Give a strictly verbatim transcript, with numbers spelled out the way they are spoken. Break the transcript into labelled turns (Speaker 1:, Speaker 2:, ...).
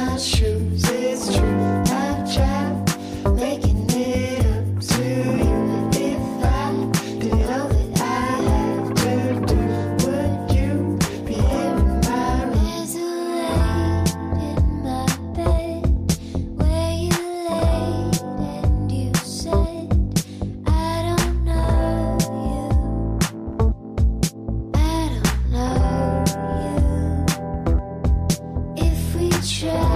Speaker 1: my shoes. It's true, I tried making it up to you. If I did all that I have to do, would you be here in my room? There's a light in my bed where you laid and you said, I don't know you. I don't know you. If we try